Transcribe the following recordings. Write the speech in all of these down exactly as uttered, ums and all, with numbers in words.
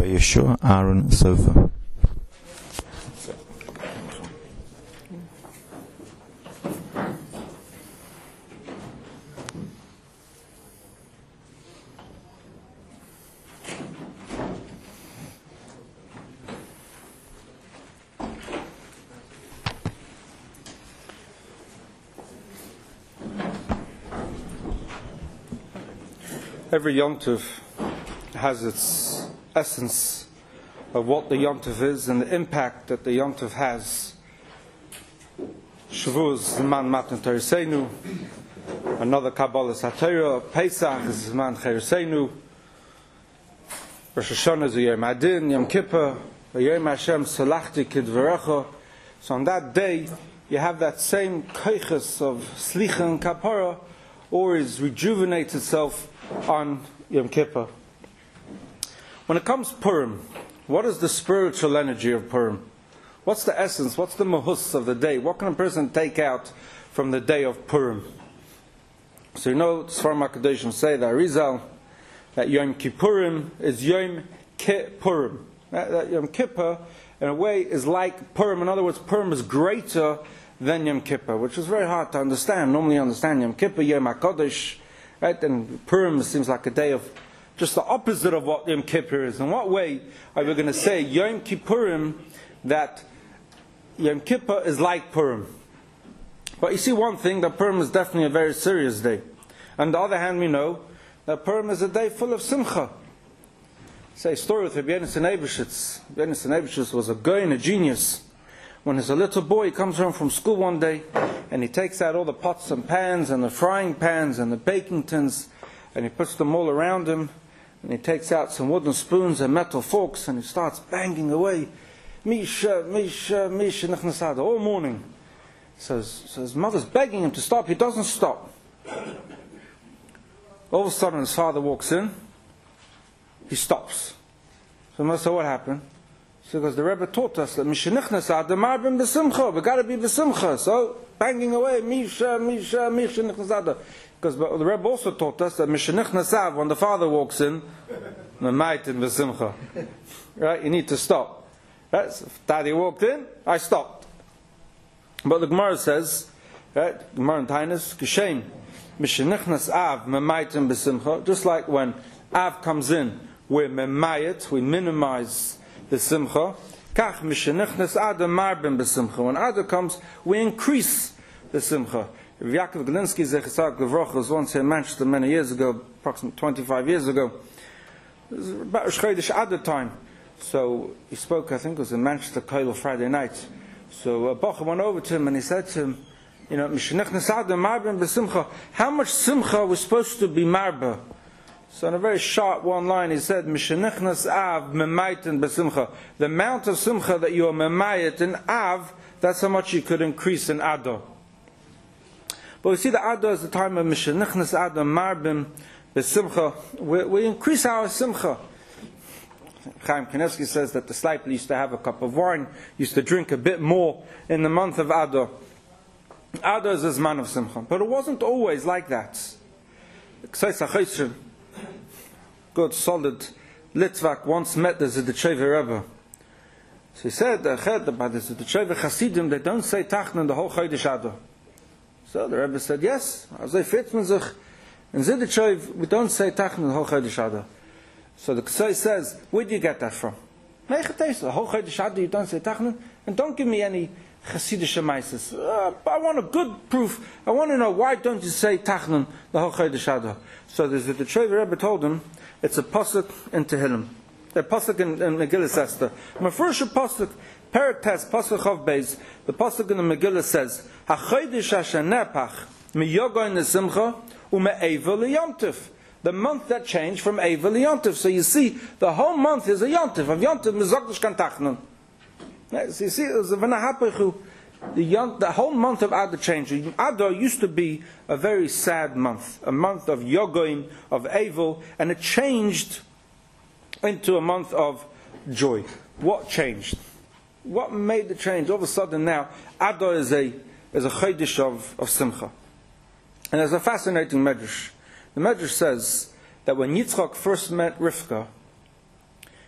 Rabbi Yeshua Aaron Sofer. Every Yom Tov has its essence of what the Yom Tov is and the impact that the Yom Tov has. Shavuos, Zman Matan Toreseinu, another Kabbalah Satira, Pesach is Zman Chereseinu, Rosh Hashanah is Yom Adin, Yom Kippur, Yom Hashem Salachti Kidvarecha. So on that day, you have that same keiches of Slicha and Kapara, or is rejuvenates itself on Yom Kippur. When it comes to Purim, what is the spiritual energy of Purim? What's the essence? What's the mahus of the day? What can a person take out from the day of Purim? So you know, Sfarim HaKadoshim say that Arizal, that Yom Kippurim is Yom Kippurim. That, that Yom Kippur, in a way, is like Purim. In other words, Purim is greater than Yom Kippur, which is very hard to understand. Normally you understand Yom Kippur, Yom HaKadosh, right? And Purim seems like a day of just the opposite of what Yom Kippur is. In what way are we going to say Yom Kippurim that Yom Kippur is like Purim? But you see one thing, that Purim is definitely a very serious day. On the other hand, we know that Purim is a day full of simcha. Say a story with Rabbi Yonasan Eibeshitz. Rabbi Yonasan Eibeshitz was a guy and a genius. When he's a little boy, he comes home from school one day and he takes out all the pots and pans and the frying pans and the baking tins and he puts them all around him and he takes out some wooden spoons and metal forks and he starts banging away. Misha, Misha, Misha, Nechnasada, all morning. So his, so his mother's begging him to stop. He doesn't stop. All of a sudden his father walks in. He stops. So mother said, what happened? So because the Rebbe taught us that Mishenichnas Adam Marbim B'Simcha, we got to be B'Simcha. So banging away, Misha, Misha, Misha Nichnas Adam. Because the Rebbe also taught us that Mishenichnas Adam, when the father walks in, Memaitin B'Simcha. Right? You need to stop. Right? So if Daddy walked in, I stopped. But the Gemara says, right? Gemara in Tainus, Kishem, Mishenichnas Av Memaitin B'Simcha. Just like when Av comes in, we're Memayit, we minimize the simcha. Kach mishenichnas Adam marbim b'simcha. When Adam comes, we increase the simcha. Yaakov Galinsky Zechatzak Levrocha was once here in Manchester many years ago, approximately twenty-five years ago. It was about Rosh Chodesh Adar time. So he spoke, I think it was in Manchester Koil Friday night. So uh, Bacha went over to him and he said to him, you know, mishenichnas Adam marbim b'simcha. How much simcha was supposed to be marba? So in a very short one line he said, Mishenichnas Av Memaitin B'Simcha. The amount of simcha that you are memayit in Av, that's how much you could increase in Adar. But we see that Adar is the time of Mishenichnas Adam Marbim B'Simcha. We, we increase our simcha. Chaim Kanevsky says that the disciple used to have a cup of wine, used to drink a bit more in the month of Adar. Adar is a man of simcha. But it wasn't always like that. Good, solid Litvak once met the Zidicheva Rebbe. So he said, about the Zidicheva Chasidim, they don't say Tachnan the whole Chodesh Adar. So the Rebbe said, yes, in Zidichev, we don't say Tachnan the whole Chodesh Adar. So the Ksai says, where do you get that from? The whole Chodesh Adar you don't say Tachnan, and don't give me any Chasidish Maises. Uh, I want a good proof. I want to know, why don't you say Tachnan the whole Chodesh Adar? So the Zidicheva Rebbe told him, it's a pasuk in Tehillim, a pasuk in, in Megillah Esther. Mefurish pasuk, Perek Tes, pasuk Chav Beis. The pasuk in the Megillah says, "Hachodesh asher nepach miyogoy nesimcha ume'eva liyom tov." The month that changed from Eva liyom tov. So you see, the whole month is a yom tov. Of yom tov mizokdish kan tachnon. So you see, there's a v'nahapechu. The, young, the whole month of Adar changed. Adar used to be a very sad month, a month of Yogoim, of Evil, and it changed into a month of joy. What changed? What made the change? All of a sudden now, Adar is a is a Chodesh of, of Simcha. And there's a fascinating medrash. The medrash says that when Yitzchak first met Rivka,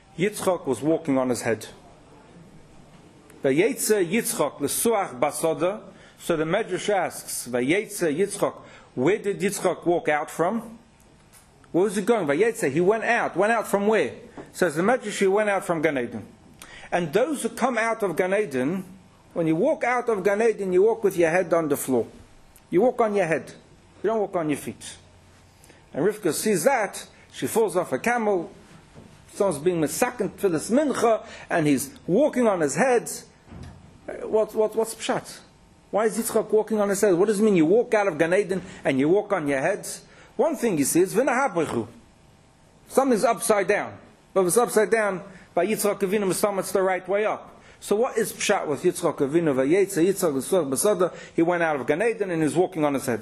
Yitzchak was walking on his head. Vayetze Yitzchak l'suach basada. So the Medrash asks, Vayetze Yitzchak, where did Yitzchak walk out from? Where was he going? Vayetze, he went out. Went out from where? Says the Medrash, he went out from Gan Eden. And those who come out of Gan Eden, when you walk out of Gan Eden, you walk with your head on the floor. You walk on your head. You don't walk on your feet. And Rivka sees that. She falls off a camel. Someone's being mesakent for this mincha, and he's walking on his head. What, what, what's pshat? Why is Yitzchak walking on his head? What does it mean? You walk out of Gan Eden and you walk on your head? One thing you see is v'nahabrichu. Something's upside down. But if it's upside down, by Yitzchak Avinu, it's the right way up. So what is pshat with Yitzchak Avinu? Vayetze Yitzchak l'suach basada. He went out of Gan Eden and he's walking on his head.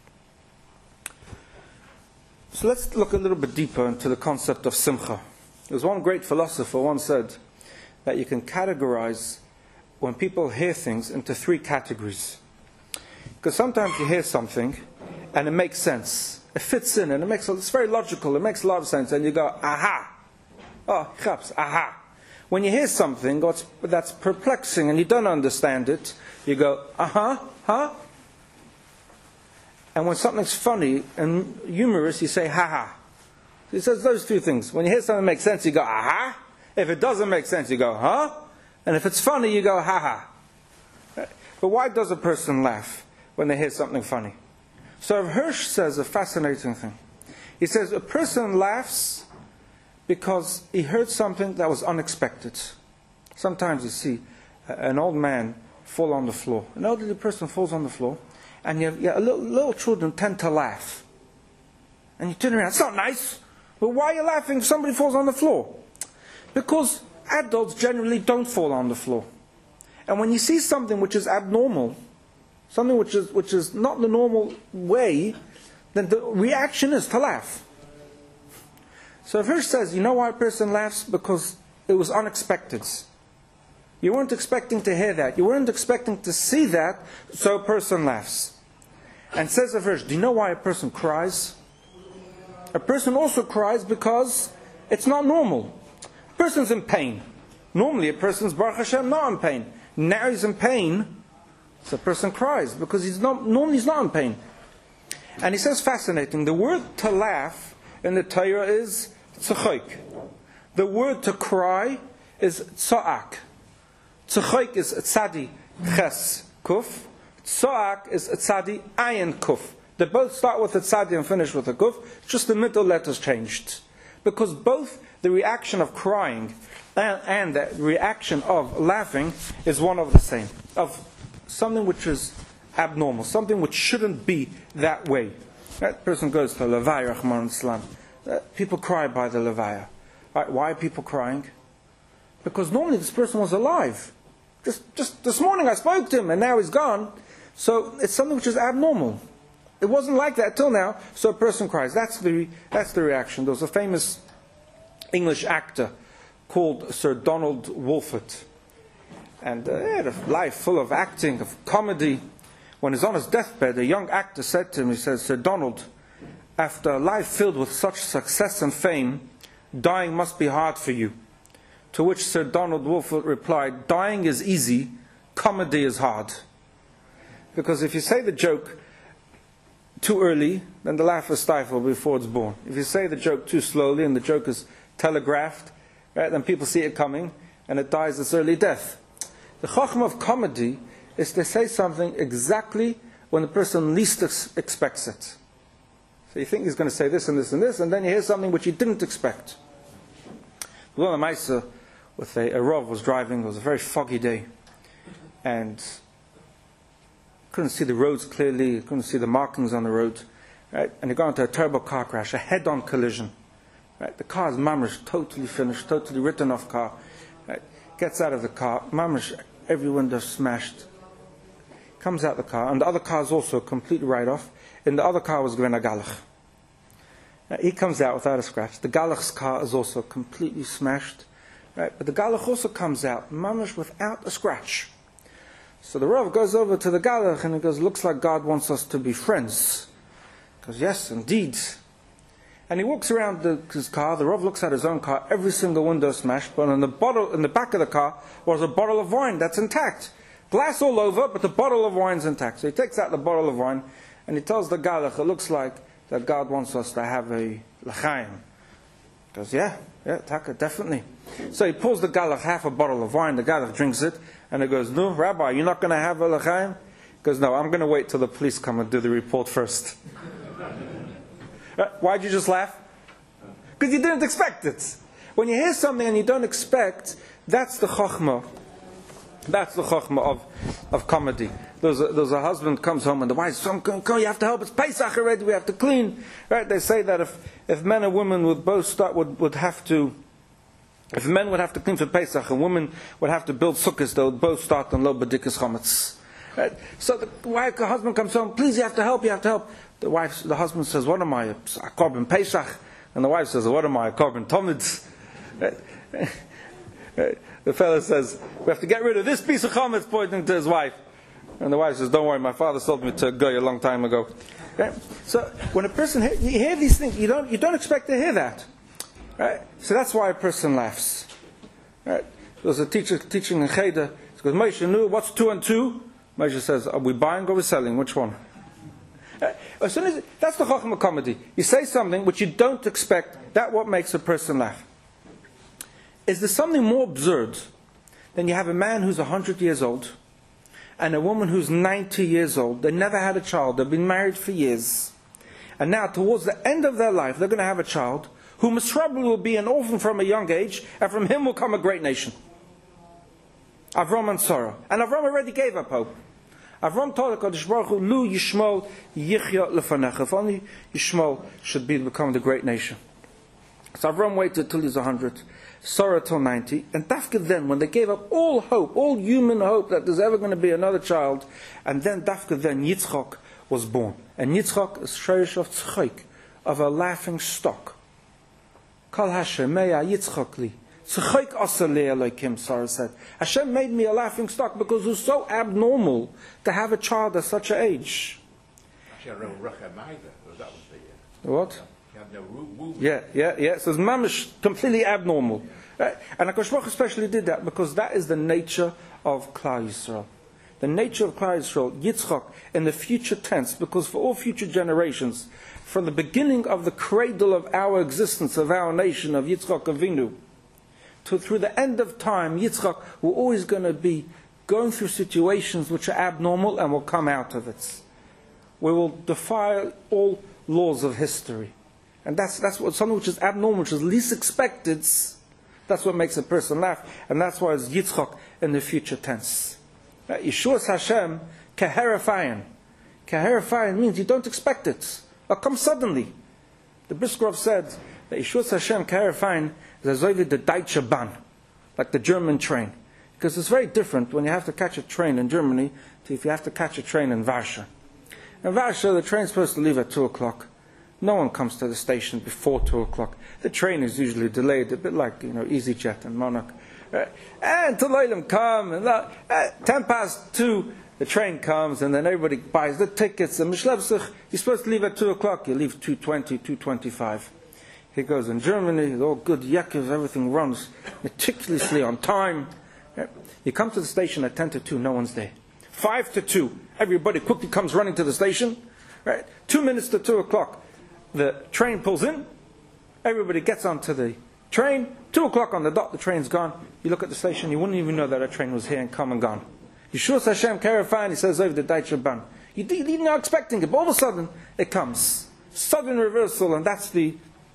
So let's look a little bit deeper into the concept of simcha. There's one great philosopher once said that you can categorize when people hear things into three categories. Because sometimes you hear something and it makes sense. It fits in and it makes, it's very logical, it makes a lot of sense, and you go, aha. Oh, chaps, aha. When you hear something that's perplexing and you don't understand it, you go, uh-huh, huh? And when something's funny and humorous, you say, ha-ha. He says those two things. When you hear something that makes sense, you go, aha. If it doesn't make sense, you go, huh? And if it's funny, you go, ha-ha. But why does a person laugh when they hear something funny? So Hirsch says a fascinating thing. He says a person laughs because he heard something that was unexpected. Sometimes you see an old man fall on the floor. An elderly person falls on the floor, and you have, yeah, little, little children tend to laugh. And you turn around, it's not nice. But why are you laughing if somebody falls on the floor? Because adults generally don't fall on the floor. And when you see something which is abnormal, something which is which is not the normal way, then the reaction is to laugh. So Hirsch says, you know why a person laughs? Because it was unexpected. You weren't expecting to hear that. You weren't expecting to see that, so a person laughs. And says Hirsch, do you know why a person cries? A person also cries because it's not normal. A person's in pain. Normally a person's Baruch Hashem not in pain. Now he's in pain, so a person cries because he's not, normally he's not in pain. And he says, fascinating, the word to laugh in the Torah is tzachoik. The word to cry is tzoak. Tzachoik is tzadi ches kuf. Tzoak is tzadi ayin kuf. They both start with a tzadi and finish with a kuf. Just the middle letters changed. Because both the reaction of crying and, and the reaction of laughing is one of the same. Of something which is abnormal. Something which shouldn't be that way. That person goes to Levaya, Rahman Islam. People cry by the Levaya. Right, why are people crying? Because normally this person was alive. Just, just this morning I spoke to him and now he's gone. So it's something which is abnormal. It wasn't like that till now, so a person cries. That's the, that's the reaction. There was a famous English actor called Sir Donald Wolford. And uh, he had a life full of acting, of comedy. When he's on his deathbed, a young actor said to him, he says, Sir Donald, after a life filled with such success and fame, dying must be hard for you. To which Sir Donald Wolford replied, dying is easy, comedy is hard. Because if you say the joke too early, then the laugh is stifled before it's born. If you say the joke too slowly and the joke is telegraphed, right, then people see it coming and it dies its early death. The chachma of comedy is to say something exactly when the person least ex- expects it. So you think he's going to say this and this and this, and then you hear something which you didn't expect. One of the Maisa with a, a Rav was driving. It was a very foggy day, and couldn't see the roads clearly, couldn't see the markings on the road, right? And he got into a terrible car crash, a head-on collision. Right? The car is mamish, totally finished, totally written off car. Right? Gets out of the car, mamish, every window smashed. Comes out the car, and the other car is also completely right off. In the other car was Gwen Galach. Right? He comes out without a scratch. The Galach's car is also completely smashed. Right? But the Galach also comes out, mamish, without a scratch. So the Rav goes over to the Galach and he goes, looks like God wants us to be friends. He goes, yes, indeed. And he walks around the, his car. The Rav looks at his own car. Every single window smashed, but in the bottle, in the back of the car was a bottle of wine that's intact. Glass all over, but the bottle of wine's intact. So he takes out the bottle of wine, and he tells the Galach, it looks like that God wants us to have a l'chaim. He goes, yeah, yeah, taka, definitely. So he pulls the Galach half a bottle of wine. The Galach drinks it, and he goes, no, Rabbi, you're not going to have a l'chaim? He goes, no, I'm going to wait till the police come and do the report first. Why'd you just laugh? Because you didn't expect it. When you hear something and you don't expect, that's the chokhmah. That's the chokhmah of, of comedy. There's a, there's a husband comes home and the wife says, come, come, you have to help, it's Pesach already, we have to clean. Right? They say that if, if men and women would both start, would, would have to, if men would have to clean for Pesach and women would have to build sukkahs, they would both start on lo b'dikas chametz. Right? So the wife, the husband comes home, please, you have to help, you have to help. The wife, the husband says, what am I, a korban Pesach? And the wife says, what am I, a korban Talmud? The fellow says, we have to get rid of this piece of chametz, pointing to his wife. And the wife says, don't worry, my father sold me to a guy a long time ago. Right? So when a person, hear, you hear these things, you don't, you don't expect to hear that. Right? So that's why a person laughs. Right? There was a teacher teaching in Cheder. He goes, Moshe, no, what's two and two? Moshe says, are we buying or we selling? Which one? As soon as that's the chokhmah comedy. You say something which you don't expect. That's what makes a person laugh. Is there something more absurd than you have a man who's a hundred years old and a woman who's ninety years old? They never had a child. They've been married for years, and now towards the end of their life, they're going to have a child who most probably will be an orphan from a young age, and from him will come a great nation. Avram and Sarah, and Avram already gave up hope. Avram told HaKadosh Baruch Hu, Lu Yishmael Yichya Lefanecha. If only Yishmael should be become the great nation. So Avram waited till he was a hundred, Sarah till ninety, and Dafka then, when they gave up all hope, all human hope that there's ever going to be another child, and then Dafka then Yitzchak was born. And Yitzchak is Sherish of Tzchok, of a laughing stock. Kal Hashem Meya Yitzchak li. Tzchok asa le Elokim, Sarah said. Hashem made me a laughing stock because it was so abnormal to have a child at such an age. What? Yeah, yeah, yeah. So it's mamish completely abnormal. Right? And HaKadosh Baruch Hu especially did that because that is the nature of Klal Yisrael. The nature of Klal Yisrael, Yitzchak, in the future tense, because for all future generations, from the beginning of the cradle of our existence, of our nation, of Yitzchak Avinu, to through the end of time, Yitzchak, we're always going to be going through situations which are abnormal and will come out of it. We will defy all laws of history. And that's that's what something which is abnormal, which is least expected. That's what makes a person laugh, and that's why it's Yitzchak in the future tense. Yeshuas Hashem keherafayin. Keherafayin means you don't expect it. It comes suddenly. The Brisker Rov said that Yeshuas Hashem keherafayin is as the Deutsche Bahn, like the German train, because it's very different when you have to catch a train in Germany to if you have to catch a train in Warsaw. In Warsaw, the train's supposed to leave at two o'clock. No one comes to the station before two o'clock. The train is usually delayed, a bit like, you know, EasyJet and Monarch. Uh, and to let them come, and uh, at ten past two, the train comes, and then everybody buys the tickets. And Mishlevsich, you're supposed to leave at two o'clock. You leave two twenty, two twenty-five. He goes in Germany, it's all good Yaakov, everything runs meticulously on time. Uh, you come to the station at ten to two, no one's there. Five to two, everybody quickly comes running to the station. Right? Two minutes to two o'clock. The train pulls in, everybody gets onto the train, two o'clock on the dot, the train's gone. You look at the station, you wouldn't even know that a train was here and come and gone. Yeshua Hashem Karafan, he says over the Deutsche Bahn. You, you're not expecting it, but all of a sudden, it comes. Sudden reversal, and that's the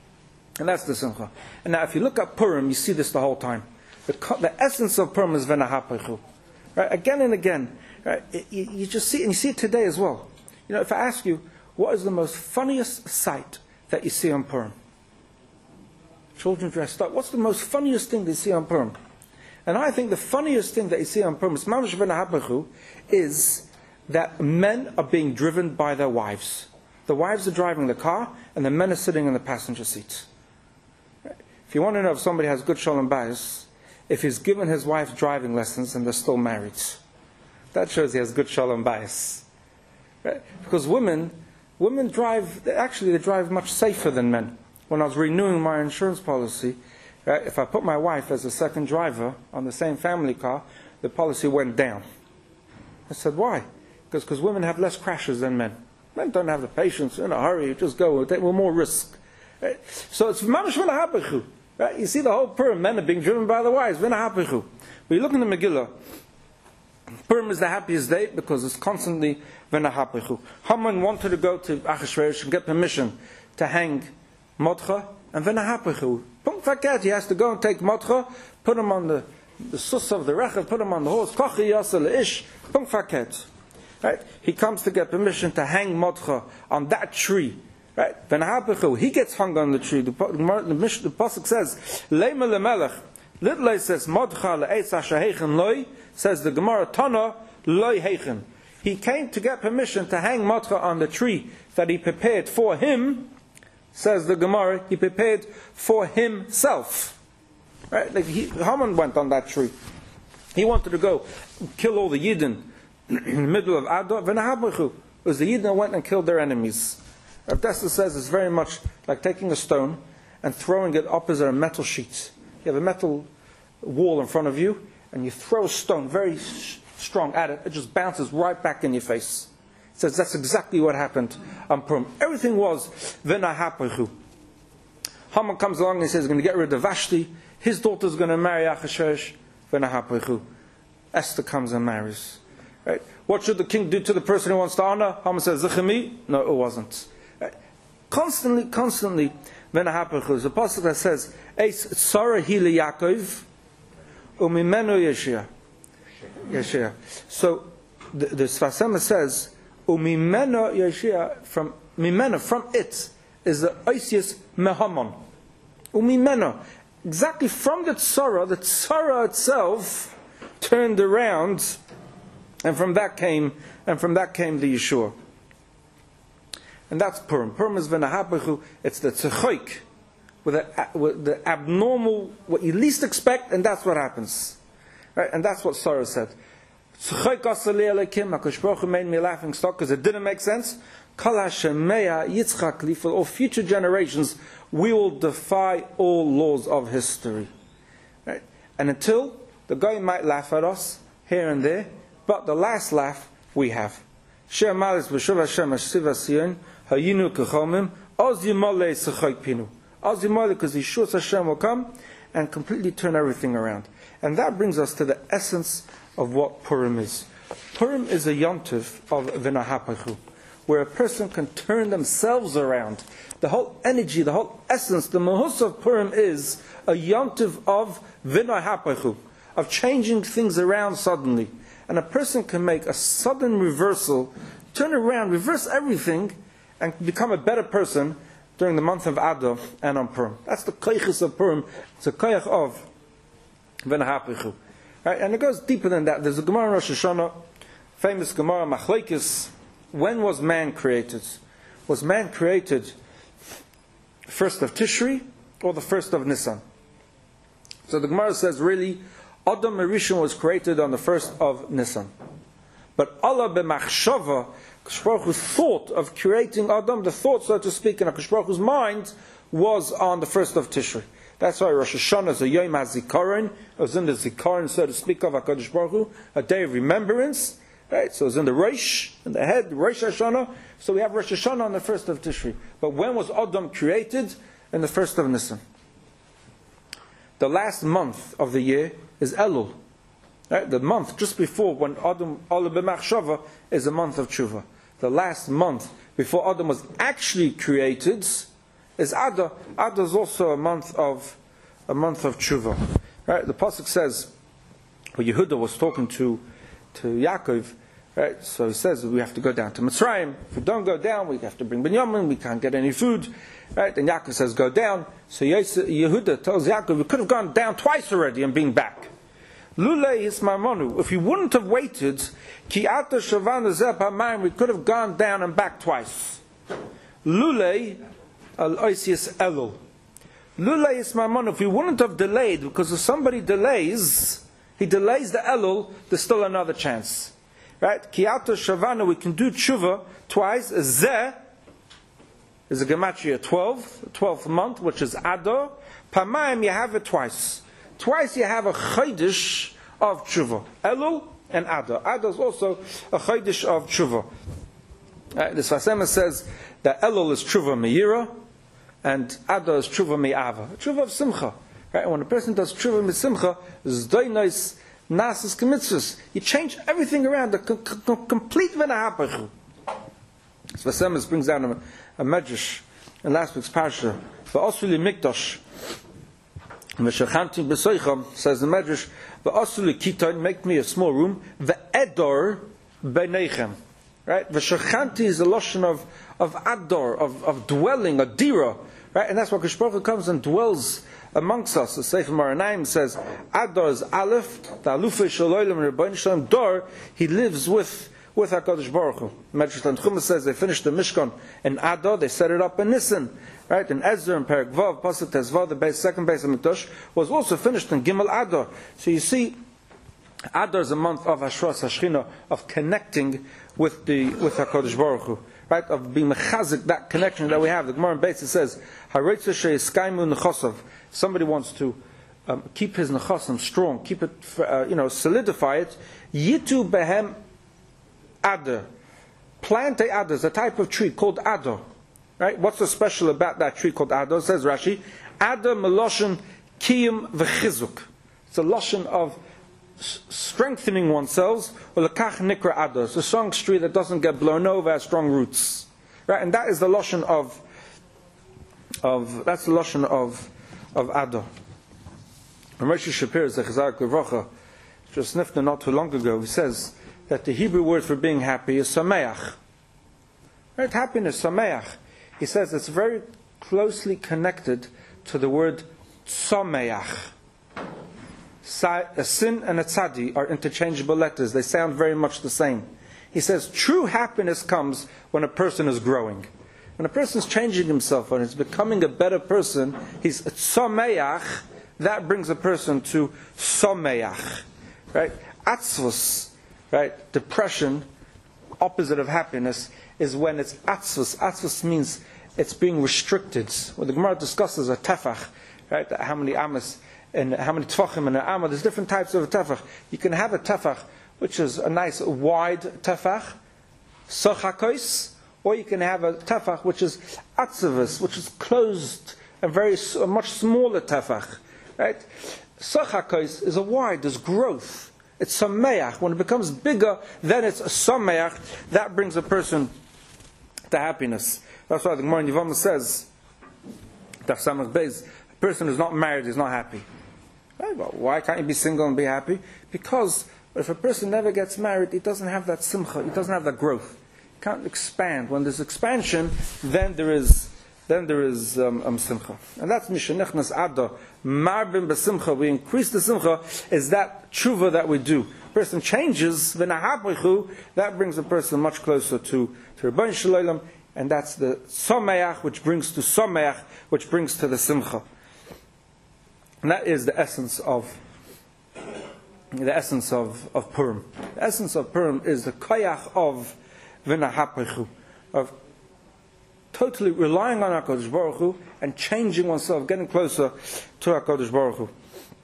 and that's the Simcha. And now if you look at Purim, you see this the whole time. The, the essence of Purim is Venahapechu. Right? Again and again. Right? It, you, you just see it, and you see it today as well. You know, if I ask you, what is the most funniest sight that you see on Purim? Children dressed up. What's the most funniest thing they see on Purim? And I think the funniest thing that you see on Purim is Mamash ben Habachu, is that men are being driven by their wives. The wives are driving the car, and the men are sitting in the passenger seats. If you want to know if somebody has good shalom bayis, if he's given his wife driving lessons and they're still married, that shows he has good shalom bayis. Right? Because women. Women drive, actually they drive much safer than men. when I was renewing my insurance policy, right, if I put my wife as a second driver on the same family car, the policy went down. I said, why? Because because women have less crashes than men. Men don't have the patience, in a hurry, just go, take more risk. Right? So it's mamash v'nahapechu. Right? You see the whole Purim, men are being driven by the wives, v'nahapechu. But you look in the Megillah, Purim is the happiest day because it's constantly v'nahapechu. Haman wanted to go to Achashverosh and get permission to hang Mordechai, and v'nahapechu. Punkt verkehrt, he has to go and take Mordechai, put him on the, the sus of the rechav, put him on the horse, kochi yasa le'ish, punkt verkehrt. Right? He comes to get permission to hang Mordechai on that tree. Right? He gets hung on the tree. The, the, the, the pasuk says, "Leima lemelech." Little says, "Mordechai le'etz asher loy." Says the Gemara, "Tana loy heichen." He came to get permission to hang Mordechai on the tree that he prepared for him. Says the Gemara, he prepared for himself. Right? Like he, Haman went on that tree. He wanted to go kill all the Yidden in the middle of Adar. V'nahabechu. It was the Yidden that went and killed their enemies. Rav Dessler says it's very much like taking a stone and throwing it opposite a metal sheet. You have a metal wall in front of you, and you throw a stone very sh- strong at it. It just bounces right back in your face. He says that's exactly what happened on Purim. Everything was v'nahapechu. Haman comes along and he says he's going to get rid of Vashti. His daughter's going to marry Achashverosh. V'nahapechu. Esther comes and marries. Right? What should the king do to the person who wants to honor? Haman says, Zechemi? No, it wasn't. Right? Constantly, constantly, v'nahapechu. The pasuk that says, Eis tzara hi leYaakov, umimenu Yeshia. Yeshia. So, the, the Sfas Emes says, umimenu Yeshia, from, mimenu, from it, is the Oisius mehamon. Umimenu. Exactly from the tzara, the tzara itself turned around, and from that came, and from that came the Yeshua. And that's Purim. Purim is v'nahapechu. It's the tzechoik, with the, with the abnormal, what you least expect, and that's what happens. Right? And that's what Sarah said. Tzechoik asali alekim. HaKadosh Baruch Hu made me laughing stock because it didn't make sense. Kol hashemeya yitzchak li, for all future generations, we will defy all laws of history. Right? And until the guy might laugh at us here and there, but the last laugh we have. Shem malis b'shuv Hashem ha'shiv ha'siyon ha'yinu k'chomim oz yimolei s'choik pinu. Oz yimolei, because Yeshua Hashem will come and completely turn everything around. And that brings us to the essence of what Purim is. Purim is a yontiv of v'nahapechu, where a person can turn themselves around. The whole energy, the whole essence, the mahus of Purim is a yontiv of v'nahapechu, of changing things around suddenly. And a person can make a sudden reversal, turn around, reverse everything, and become a better person during the month of Adar and on Purim. That's the koiches of Purim. It's a koich of v'nahapechu. Right? And it goes deeper than that. There's a Gemara in Rosh Hashanah, famous Gemara, Machlekes. When was man created? Was man created first of Tishri or the first of Nisan? So the Gemara says, really, Adam Rishon was created on the first of Nisan. But Allah b'machshava, HaKadosh Baruch Hu thought of creating Adam, the thought, so to speak, in HaKadosh Baruch Hu's mind, was on the first of Tishri. That's why Rosh Hashanah is a Yom HaZikaron, it was in the Zikaron, so to speak, of HaKadosh Baruch Hu, a day of remembrance. Right? So it's in the Rosh, in the head, Rosh Hashanah. So we have Rosh Hashanah on the first of Tishri. But when was Adam created? In the first of Nisan. The last month of the year is Elul. Right? The month just before when Adam, Allah b'machshava, is a month of Tshuva. The last month before Adam was actually created is Adar. Adar is also a month of a month of Tshuva. Right? The pasuk says, when Yehuda was talking to to Yaakov, right? So he says we have to go down to Mitzrayim. If we don't go down, we have to bring Binyamin. We can't get any food, right? And Yaakov says go down. So Yehuda tells Yaakov we could have gone down twice already and been back. Lulei Yismamonu. If we wouldn't have waited, Ki ata shavana zeh pamayim, we could have gone down and back twice. Lulei al oisius elul. Lulei Yismamonu. If we wouldn't have delayed, because if somebody delays, he delays the elul, there's still another chance. Right? Ki ata shavana, we can do tshuva twice. Zeh, is a gematria twelve, the twelfth month, which is Adar. Pamayim, you have it twice. Twice you have a chodesh of tshuva. Elul and Adar. Adar is also a chodesh of tshuva. Uh, the Sfas Emes says that Elul is tshuva me'ira, and Adar is tshuva me'ava. Tshuva of simcha. Right? When a person does tshuva me'simcha, zdoinos nasas kemitzvus. You change everything around, the c- c- complete v'nahapachu. Sfas Emes brings down a, a medrash in last week's parasha. V'osuli mikdash. V'shachanti b'soicham, says the medrash, v'osuli kiton, make me a small room, v'edor b'neichem. Right? V'shachanti is a lotion of, of ador, of, of dwelling, a dira. Right? And that's why Kadosh Baruch Hu comes and dwells amongst us. The Sefer Maranaim says, Adar is Aleph, the Alufei Shaloylam Rebbeinu Shalom, Dor, he lives with with HaKadosh Baruch Hu. Medrash Tanchuma says they finished the Mishkan in Adar, they set it up in Nisan. Right? In Ezra and Perek Vav, Pasuk Tezvav, the base, second base of Mikdash, was also finished in Gimel Adar. So you see, Adar is a month of Hashras Hashchina, of connecting with the with HaKadosh Baruch Hu. Right? Of being mechazik, that connection that we have. The Gemara in Beis says, Hareitza she'eskaimu nechosav. Somebody wants to um, keep his nechosim strong, keep it, uh, you know, solidify it. Yitu behem adar. Plant a adar is a type of tree called adar. Right? What's so special about that tree called adar? Says Rashi, adar meloshen kiyum v'chizuk. It's a lotion of strengthening oneself, or lekach nikra adar. It's a strong tree that doesn't get blown over, has strong roots. Right? And that is the lotion of, of that's the lotion of of Adar. Moshe Shapiro, the Chazak Levracha, just sniffed not too long ago, he says that the Hebrew word for being happy is sameach. Right? Happiness, sameach. He says it's very closely connected to the word tsameach. A sin and a tzadi are interchangeable letters. They sound very much the same. He says true happiness comes when a person is growing. When a person is changing himself, when he's becoming a better person, he's tsameach. That brings a person to sameach. Right? Atzvus, right? Depression, opposite of happiness, is when it's atzvus. Atzvus means it's being restricted. When the Gemara discusses a tefach, right? How many amas and how many tefachim in an amma? There's different types of a tefach. You can have a tefach which is a nice wide tefach, sochakos, or you can have a tefach which is atzvus, which is closed, a very a much smaller tefach. Right? Sochakos is a wide, there's growth. It's sameach. When it becomes bigger, then it's a sameach. That brings a person to happiness. That's why the Gemara in Yevamah says, Daf Samach Beis, a person who's not married is not happy. Right? Well, why can't you be single and be happy? Because if a person never gets married, he doesn't have that simcha, he doesn't have that growth. He can't expand. When there's expansion, then there is then there is um, um, simcha. And that's Mishanichnas Adar. Marbim b'simcha, we increase the simcha, is that tshuva that we do. A person changes, v'nahabrichu, that brings a person much closer to, to Rebbeinu Shalom, and that's the sameach, which brings to sameach, which brings to the simcha. And that is the essence of the essence of, of Purim. The essence of Purim is the koyach of v'nahabrichu, of totally relying on HaKadosh Baruch Hu and changing oneself, getting closer to HaKadosh Baruch Hu.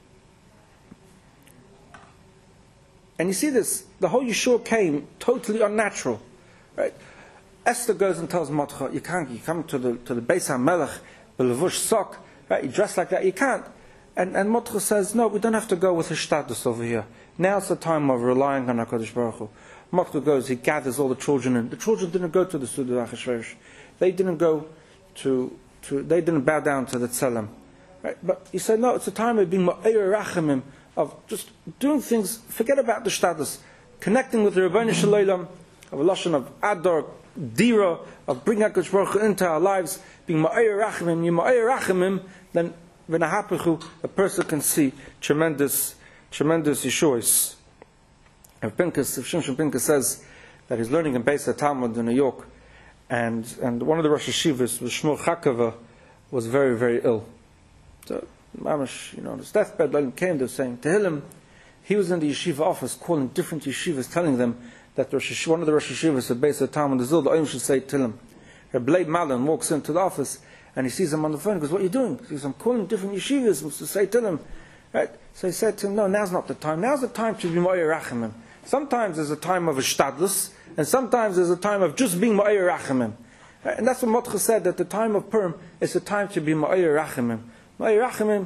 And you see this, the whole Yeshua came totally unnatural. Right? Esther goes and tells Mordechai, you can't, you come to the to the Beis HaMelech, the levush sok, right? You dress like that, you can't. And and Mordechai says, no, we don't have to go with his status over here. Now's the time of relying on HaKadosh Baruch Hu. Mordechai goes, he gathers all the children in. The children didn't go to the Suda Achashverosh. They didn't go to, to, they didn't bow down to the Tzelem. Right? But he said, no, it's a time of being ma'ir rachamim, of just doing things, forget about the status, connecting with the Rebbeinu Shalom, of a lashon of Adar, Dira, of bringing HaKadosh Baruch Hu into our lives, being ma'ir rachamim, you ma'ir rachamim, then v'nahapichu, a person can see tremendous, tremendous Yeshuas. If Pinkas, if Shimshon Pinkas says that he's learning in Beis HaTalmud in New York, And and one of the Rosh Hashivas, Shmuel Chakava, was very, very ill. So, Mamash, you know, on his deathbed, Lelim came, they were saying Tehillim. He was in the yeshiva office calling different yeshivas, telling them that Rosh, one of the Rosh Hashivas at Beis HaTalmud, the Zil, the Oyim should say Tehillim. Reb Leib Malin walks into the office and he sees him on the phone. He goes, "What are you doing?" He says, "I'm calling different yeshivas to say to them." Right? So he said to him, "No, now's not the time. Now's the time to be Ma'ir Rachamim. Sometimes there's a time of a shtadlus, and sometimes there's a time of just being Ma'ir Rachamim." Right? And that's what Motcha said, that the time of Purim is the time to be Ma'ir Rachamim. Ma'ir Rachamim,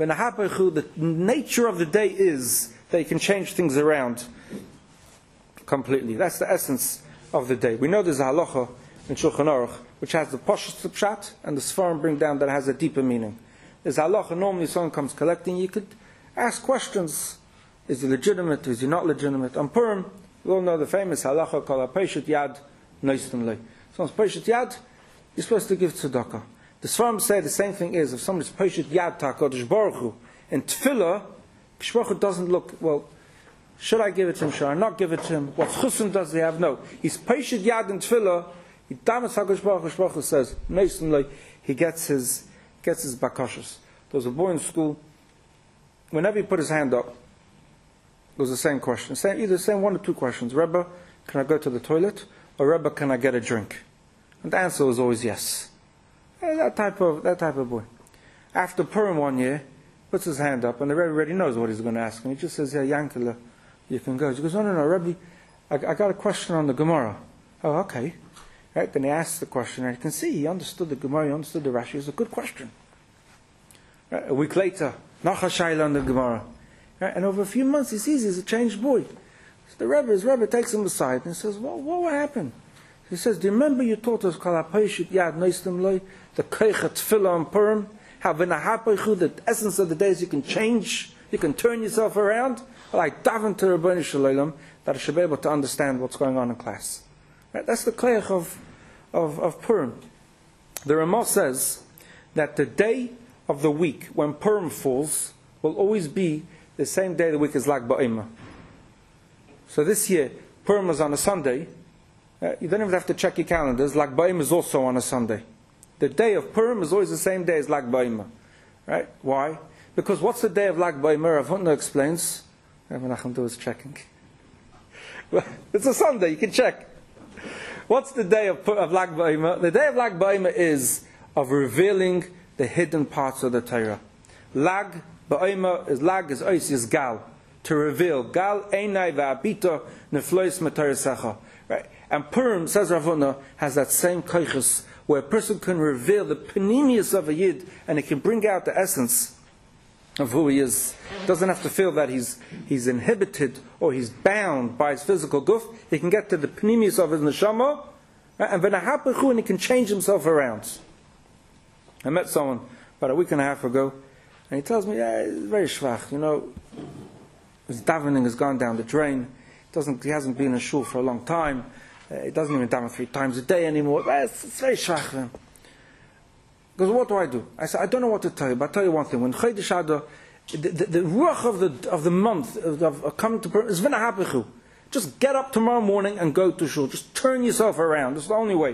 the nature of the day is that you can change things around completely. That's the essence of the day. We know there's a halacha in Shulchan Aruch which has the Pashut Pshat, and the Sfarim bring down that it has a deeper meaning. There's a halacha, normally someone comes collecting, you could ask questions. Is he legitimate? Is he not legitimate? On Purim, we all know the famous halacha called Peshet Yad Noistim Lei. Someone's Peshet Yad, you're supposed to give tzedakah. The Sfarim say the same thing is, if somebody's Peshet Yad HaKadosh Baruch Hu, in Tefillah, Kadosh Baruch Hu doesn't look, well, should I give it to him? Should I not give it to him? What chusn does he have? No. He's Peshet Yad in Tefillah, he damas HaKadosh Baruch Hu, Baruch Hu says, Noistim Lei, he gets his, gets his bakashas. There was a boy in school, whenever he put his hand up, it was the same question. Same, either the same one or two questions. Rebbe, can I go to the toilet? Or Rebbe, can I get a drink? And the answer was always yes. Yeah, that type of that type of boy. After Purim one year, puts his hand up, and the Rebbe already knows what he's going to ask him. He just says, "Yeah, Yankele, you can go." He goes, "No, no, no, Rebbe, I, I got a question on the Gemara." "Oh, okay." Right? Then he asks the question, and you can see he understood the Gemara, he understood the Rashi. It's a good question. Right? A week later, Nacha Shaila on the Gemara. Right? And over a few months, he sees he's a changed boy. So the Rebbe, his Rebbe takes him aside and says, "Well, what happened?" He says, "Do you remember you taught us Kol HaPeshet Yad Noistim Lei, the Keicha Tefillah and Purim? How v'nahapechu, the essence of the day is you can change, you can turn yourself around." Well, I daven to Rabbeinu Shalom that I should be able to understand what's going on in class. Right? That's the Keicha of, of, of Purim. The Ramah says that the day of the week when Purim falls will always be the same day of the week as Lag Ba'omer. So this year, Purim was on a Sunday. Uh, you don't even have to check your calendars. Lag Ba'omer is also on a Sunday. The day of Purim is always the same day as Lag Ba'omer. Right? Why? Because what's the day of Lag Ba'omer? Rav Hutner explains. Rav Menachem is checking. Well, it's a Sunday, you can check. What's the day of, of Lag Ba'omer? The day of Lag Ba'omer is of revealing the hidden parts of the Torah. Lag Ba'omer is Lag is Ois is Gal. To reveal. Gal Einai Va'abita Neflois Matarasecha. Right? And Purim, says Rav Hutner, has that same kaiches where a person can reveal the panemius of a Yid and he can bring out the essence of who he is. Doesn't have to feel that he's he's inhibited or he's bound by his physical guf. He can get to the panemius of his neshama, right? And v'nahapechu, and he can change himself around. I met someone about a week and a half ago, and he tells me, "Yeah, he's very schwach. You know, his davening has gone down the drain. He doesn't he hasn't been in shul for a long time. Uh, he doesn't even daven three times a day anymore. It's, it's very schwach for him." He goes, "What do I do?" I said, "I don't know what to tell you, but I'll tell you one thing. When Chodesh Adar, the, the, the ruach of the of the month of, of coming to Purim is v'nahapechu. Just get up tomorrow morning and go to shul. Just turn yourself around. It's the only way."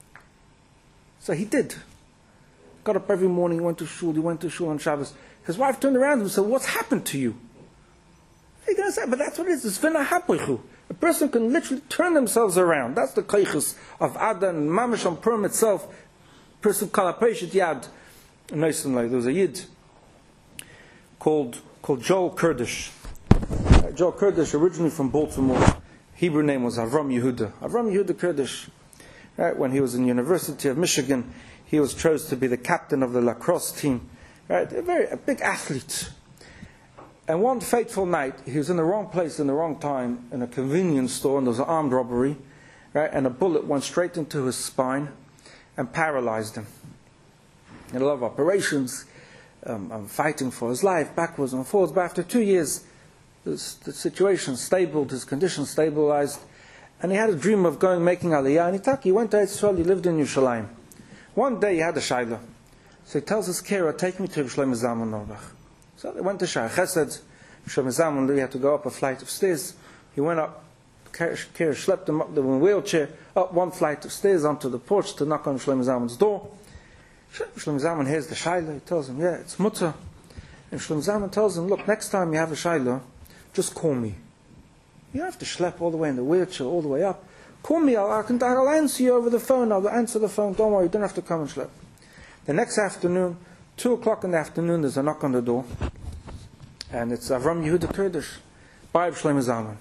So he did. Got up every morning, he went to shul, he went to shul on Shabbos. His wife turned around to him and said, "What's happened to you?" He's going to say, "But that's what it is. It's v'nahapechu." A person can literally turn themselves around. That's the kaiches of Adar and Mamash on Purim itself. Person Kol HaPeshet Yad Noistim Lei. There was a Yid called called Joel Kurdish. Uh, Joel Kurdish, originally from Baltimore. Hebrew name was Avram Yehuda. Avram Yehuda Kurdish. Right, when he was in University of Michigan, he was chosen to be the captain of the lacrosse team. Right, a very a big athlete. And one fateful night, he was in the wrong place in the wrong time in a convenience store, and there was an armed robbery. Right, and a bullet went straight into his spine and paralyzed him. He had a lot of operations, um, um, fighting for his life, backwards and forwards. But after two years, this, the situation stabled, his condition stabilized, and he had a dream of going, making Aliyah. And he, he went to Israel, he lived in Yerushalayim. One day he had a shayla. So he tells his carer, "Take me to Shlomo Zalman Auerbach." So they went to Sha'ar Chesed. Shlomo Zalman, he had to go up a flight of stairs. He went up, Kira schlepped him up in a wheelchair, up one flight of stairs onto the porch to knock on Shlomo Zalman's door. Shlomo Zalman hears the shayla. He tells him, "Yeah, it's mutter." And Shlomo Zalman tells him, "Look, next time you have a shayla, just call me. You don't have to schlep all the way in the wheelchair, all the way up. Call me, I'll, I can, I'll answer you over the phone, I'll answer the phone, don't worry, you don't have to come and schlep. The next afternoon, two o'clock in the afternoon, there's a knock on the door. And it's Avram Yehuda Kurdish, by Shlomo Zalman.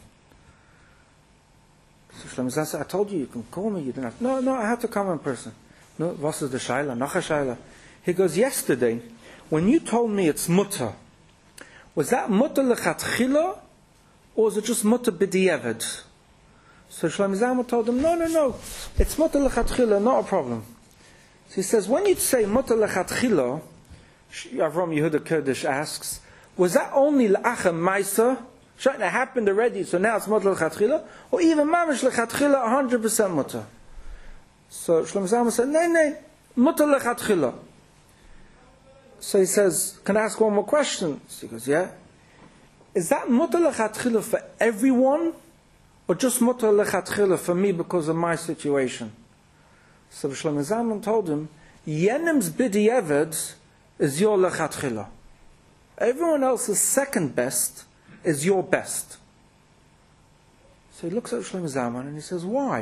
So Shlomo Zalman said, I told you, you can call me, you don't have to. No, no, I have to come in person. No, was is the Shaila? Noch a Shaila. He goes, yesterday, when you told me it's mutter, was that mutter lechatchila, or was it just mutter b'diavad? So Shlomo Zalman told him, no, no, no, it's mutter lechatchila, not a problem. So he says, when you say mutter lechatchila, Avram Yehuda Kurdish asks, was that only l'achem maisa? It happened already, so now it's mutter lechatchila, or even mamish lechatchila, one hundred percent mutter? So Shlomo Zalman said, no, no, mutter lechatchila. So he says, can I ask one more question? So he goes, yeah. Is that mutter lechatchila for everyone, or just mutter lechatchila for me because of my situation? So Shlomo Zalman told him, Yenim's b'diavad is your lechatchila. Everyone else's second best is your best. So he looks at Shlomo Zalman and he says, why?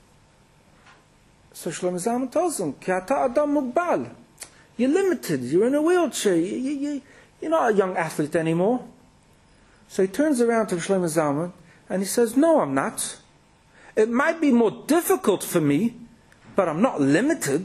So Shlomo Zalman tells him, Ki ata adam mugbal. You're limited, you're in a wheelchair, you, you, you, you're not a young athlete anymore. So he turns around to Shlomo Zalman and he says, no, I'm not. It might be more difficult for me, but I'm not limited.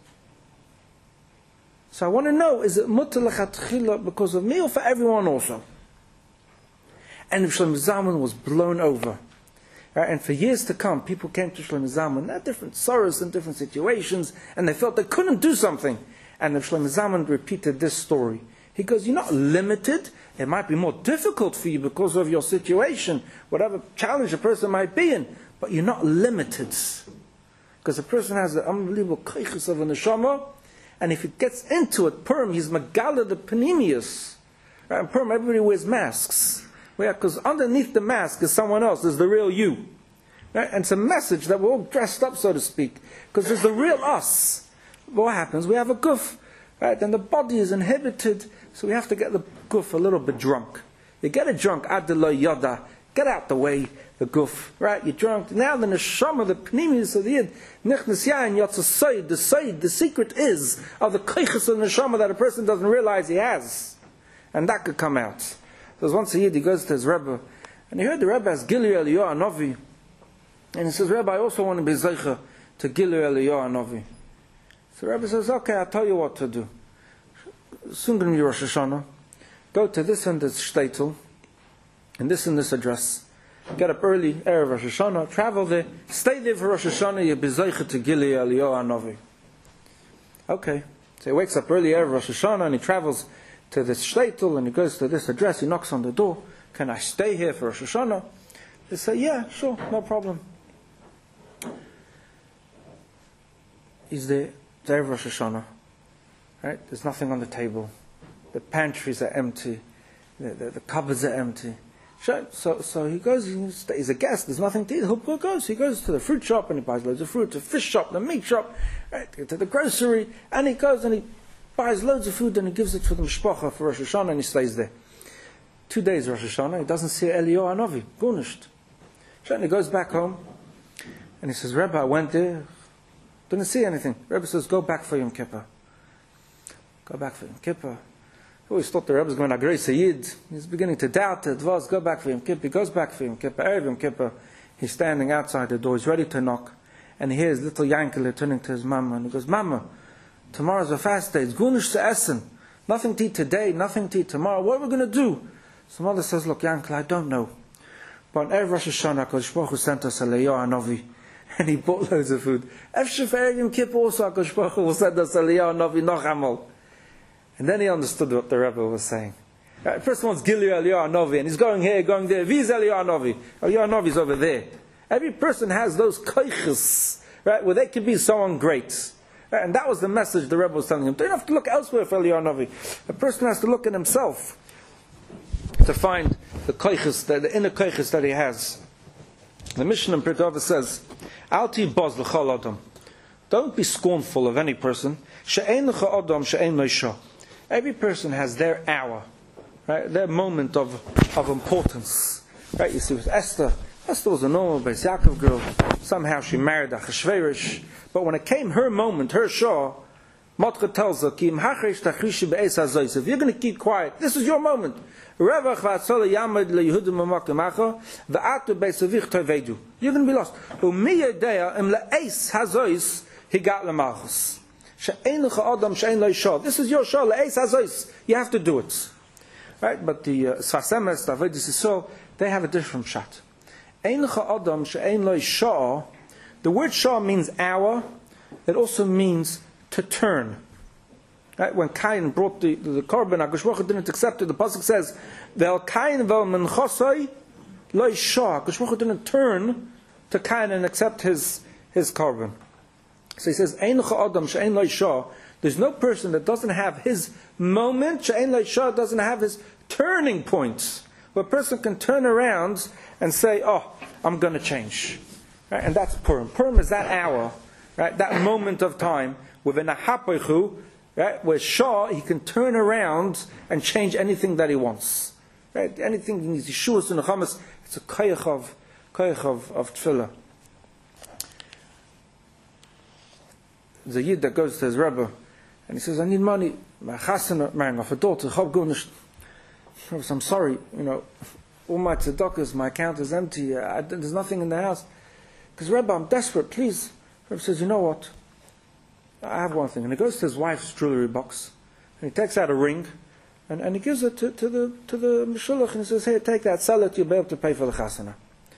So I want to know, is it mutter lechatchila because of me or for everyone also? And Shlomo Zalman was blown over. Right? And for years to come, people came to Shlomo Zalman, at different sorrows and different situations, and they felt they couldn't do something. And Shlomo Zalman repeated this story. He goes, you're not limited. It might be more difficult for you because of your situation, whatever challenge a person might be in, but you're not limited. Because a person has an unbelievable kaichus of a neshama, and if it gets into it, Purim, he's Megala the Panemius. Right? And Purim, everybody wears masks. Because underneath the mask is someone else, there's the real you. Right? And it's a message that we're all dressed up, so to speak. Because there's the real us. What happens? We have a guf. Right? And the body is inhibited, so we have to get the guf a little bit drunk. You get it drunk, adela yada, get out the way, the guf. Right? You're drunk. Now the neshama, the pnimius of the yid, nichnas yain yatsa sayd, the sayd, the secret is of the kaichas of the neshama that a person doesn't realize he has. And that could come out. So there's once a yid, he goes to his Rebbe, and he heard the Rebbe as Gilui Eliyahu Hanavi. And he says, Rebbe, I also want to be zeicha to Gilui Eliyahu Hanavi. So the Rebbe says, okay, I'll tell you what to do. Soon going to be Rosh Hashanah. Go to this and this shtetl, and this and this address. Get up early, erev Rosh Hashanah, travel there, stay there for Rosh Hashanah, you'll be zeicha to Gilui Eliyahu Hanavi. Okay. So he wakes up early, erev Rosh Hashanah, and he travels to this shtetl, and he goes to this address, he knocks on the door. Can I stay here for Rosh Hashanah? They say, yeah, sure, no problem. He's there, it's erev Rosh Hashanah. Right? There's nothing on the table. The pantries are empty. The, the, the cupboards are empty. So, so he goes, he's a guest, there's nothing to eat. He'll go. So he goes to the fruit shop and he buys loads of fruit, to the fish shop, the meat shop, right, to the grocery, and he goes and he buys loads of food and he gives it to the mishpacha for Rosh Hashanah and he stays there. Two days Rosh Hashanah, he doesn't see Eliyahu Hanavi, Gunisht. And he goes back home and he says, Rebbe, I went there, didn't see anything. Rebbe says, go back for Yom Kippur. Go back for Yom Kippur. He always thought the Rebbe was going to agree Sayyid. He's beginning to doubt it. Was go back for Yom Kippur. He goes back for Yom Kippur. Erev Yom Kippur. He's standing outside the door. He's ready to knock. And he hears little Yankele turning to his mama. And he goes, Mama, tomorrow's a fast day. It's Gunish to Essen. Nothing to eat today. Nothing to eat tomorrow. What are we going to do? So mother says, look, Yankele, I don't know. But on Erev Rosh Hashanah, Hakadosh Baruch Hu sent us Eliyahu Hanavi. And he bought loads of food. Efshef Erev Yom Kippur also, Hakadosh Baruch Hu will send us Eliyahu Hanavi, noch amal. And then he understood what the Rebbe was saying. Right, first one's Gilui Eliyahu Hanavi, and he's going here, going there. Viz Eliyahu Hanavi. Eliyahu Hanavi's over there. Every person has those kaiches, right, where they can be someone great. Right, and that was the message the Rebbe was telling him. Don't have to look elsewhere for Eliyahu Hanavi. A person has to look at himself to find the kaiches, the, the inner kaiches that he has. The Mishnah in Pirkei Avos says, Al ti boz l'chol adam. Don't be scornful of any person. She'ein l'cha adam, she'ein lo'isha. Every person has their hour, right? Their moment of, of importance. Right? You see with Esther, Esther was a normal Beis Yaakov girl. Somehow she married Achashverosh. But when it came her moment, her Shah, Mordechai tells her, Ki im hachrish tachrishi be'ez hazois. If you're going to keep quiet, this is your moment. Revach v'atzola yamad le'yehudim mamakim acha, v'atu be'ez avich tovedu. You're going to be lost. U'mi yedea im le'ez hazois higat le'malchus. She'ein lecha adam she'ein lo yishah. This is your Shah, le'ez hazois. You have to do it. Right? But the Sfas Emes, the Avodas Yisrael, they have a different shot. Ein lecha adam she'ein lo yishah. The word Shah means hour. It also means to turn. Right? When Cain brought the, the, the korban, HaKadosh Baruch Hu didn't accept it. The pasuk says, "Ve'el Cain ve'el menchosai lo yishah." HaKadosh Baruch Hu didn't turn to Cain and accept his his korban. So he says, "Ein lecha adam she'ein lo yishah." There's no person that doesn't have his moment. She'ein lo yishah doesn't have his turning point. Where a person can turn around and say, "Oh, I'm going to change." Right? And that's Purim. Purim is that hour, right? That moment of time within a hapoichu, right? Where Shah, he can turn around and change anything that he wants. Right? Anything he needs. Yeshuas and Nechamas, it's a koyach of, koyach of, of tefillah. There's a yid that goes to his Rebbe and he says, "I need money. My chasana marrying off a daughter. I'm sorry, you know, all my tzedakahs, my account is empty. I, there's nothing in the house. Because Rebbe, I'm desperate, please." Rebbe says, "You know what? I have one thing." And he goes to his wife's jewelry box and he takes out a ring and, and he gives it to, to the to the meshulach and he says, "Here, take that, sell it, you'll be able to pay for the chasana."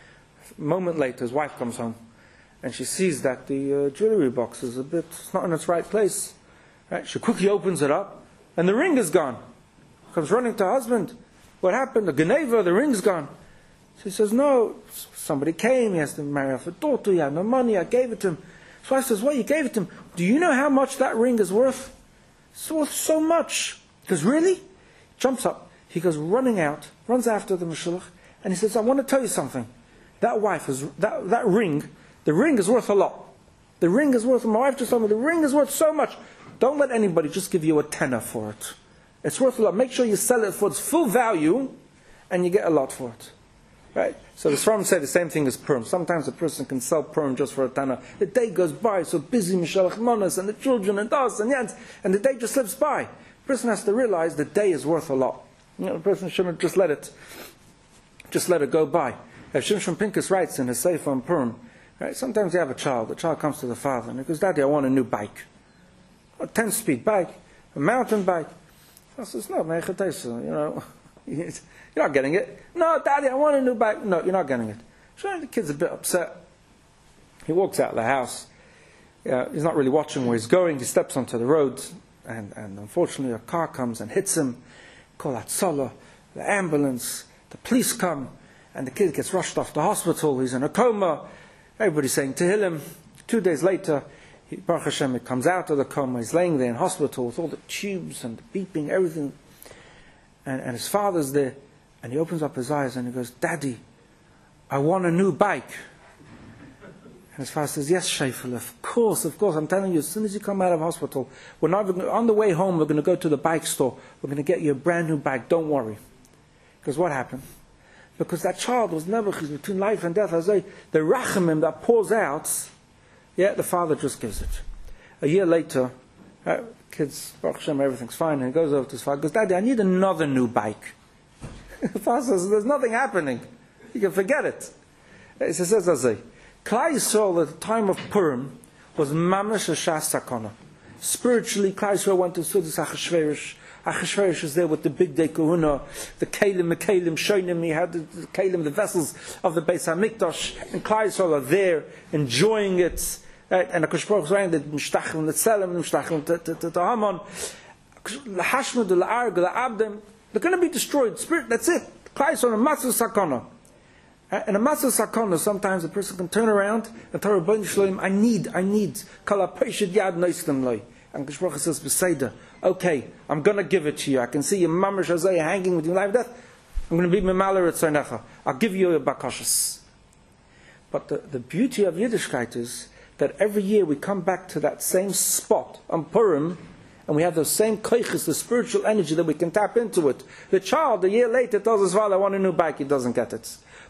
A moment later, his wife comes home and she sees that the uh, jewelry box is a bit, it's not in its right place. Right? She quickly opens it up and the ring is gone. Comes running to her husband. "What happened? The Geneva, the ring's gone." She says, "No, somebody came, he has to marry off a daughter, he had no money, I gave it to him." So I says, "Well, you gave it to him. Do you know how much that ring is worth?" "It's worth so much." He goes, "Really?" Jumps up. He goes running out, runs after the Meshulach, and he says, "I want to tell you something. That wife is, that, that ring, the ring is worth a lot. The ring is worth, my wife just told me, the ring is worth so much. Don't let anybody just give you a tenner for it. It's worth a lot. Make sure you sell it for its full value, and you get a lot for it." Right? So the Sfarim say the same thing as Purim. Sometimes a person can sell Purim just for a tanna. The day goes by, so busy, Mishalach Manas, and the children, and das, and yans, and the day just slips by. The person has to realize the day is worth a lot. You know, the person shouldn't just let it, just let it go by. As Shimshon Pincus writes in his Sefer on Purim, right? Sometimes you have a child. The child comes to the father and he goes, "Daddy, I want a new bike, a ten-speed bike, a mountain bike." I says, "No, man, you know." "You're not getting it." "No, Daddy, I want a new bike." "No, you're not getting it." So the kid's a bit upset. He walks out of the house. Uh, he's not really watching where he's going. He steps onto the road, and, and unfortunately a car comes and hits him. Call Hatzalah, the ambulance, the police come, and the kid gets rushed off to hospital. He's in a coma. Everybody's saying Tehillim. Two days later, he, Baruch Hashem, he comes out of the coma. He's laying there in hospital with all the tubes and the beeping, everything. And, and his father's there. And he opens up his eyes and he goes, "Daddy, I want a new bike." And his father says, "Yes, Sheifel, of course, of course. I'm telling you, as soon as you come out of hospital, we're not even, on the way home, we're going to go to the bike store. We're going to get you a brand new bike. Don't worry." Because what happened? Because that child was never between life and death. I say, the rachamim that pours out, yeah, the father just gives it. A year later, uh, kids, Baruch Hashem, everything's fine. And he goes over to his father, goes, "Daddy, I need another new bike." The father says, "There's nothing happening. You can forget it." He says, Klal Yisrael at the time of Purim was mamash shas sakana. Spiritually, Klal Yisrael went to Sudas Achashverosh. Achashverosh was there with the big day kahuna, the kelim, the kelim, shoinim. He had the, the kelim, the vessels of the Beis Hamikdash, and Klal Yisrael are there enjoying it. Right? And the HaKadosh Baruch Hu saying that mishtachim l'tzelem, mishtachim to Haman, l'hashmud l'arg l'abdem. They're going to be destroyed. Spirit, that's it. Klal Yisrael a matzah sakana. And a matzah sakana, sometimes a person can turn around and tell Rabbeinu Shalom, I need, I need. Kala peishid yad noistem loy. And HaKadosh Baruch Hu says, Beseder, okay, I'm going to give it to you. I can see your mamash azay hanging with your life death. I'm going to be memaler at Tzarnecha. I'll give you your bakashas. But the, the beauty of Yiddishkeit is that every year we come back to that same spot on Purim, and we have those same koiches, the spiritual energy that we can tap into it. The child, a year later, tells his father, I want a new bike. He doesn't get it.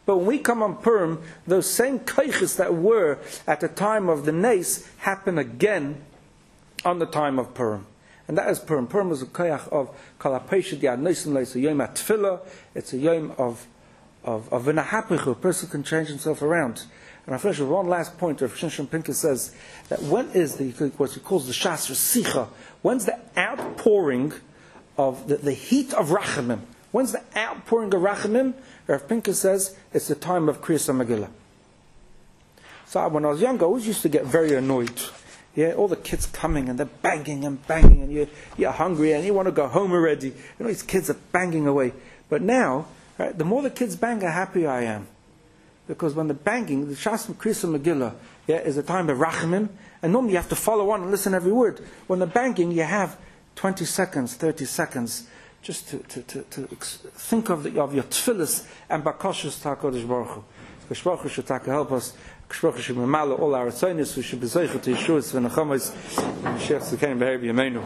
But when we come on Purim, those same koiches that were at the time of the Nes happen again on the time of Purim. And that is Purim. Purim is a koyach of Kalapeshid Yad Noisim. It's a yom at Tefillah. It's a yom of of of v'nahapichu. A person can change himself around. And I finish with one last point. Rav Shimshon Pincus says that when is the what he calls the Shas Resicha? When's the outpouring of the, the heat of Rachamim? When's the outpouring of Rachamim? Rav Pincus says it's the time of Kriyas HaMegillah. So when I was younger, I always used to get very annoyed. Yeah, all the kids coming and they're banging and banging, and you're, you're hungry and you want to go home already. You know, these kids are banging away. But now, right, the more the kids bang, the happier I am. Because when the banging, the Shas Kriyas HaMegillah, yeah, is a time of Rachamim, and normally you have to follow on and listen every word. When the banging, you have twenty seconds, thirty seconds, just to, to, to, to think of, the, of your tefillas and bakashas to HaKadosh Baruch Hu. HaKadosh Baruch Hu should help us. HaKadosh Baruch Hu should memala all our tzainis. We should be zeicha to Yeshuas v'nechamos. Mashiach Tzidkeinu b'her b'yameinu.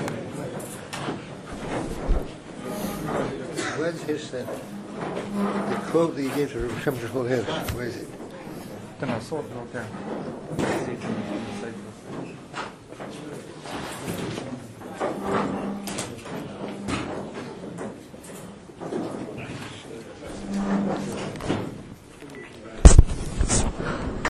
Where's his, uh, the quote that you gave to Rav Shimshon House? Where is it? Then I saw it out there.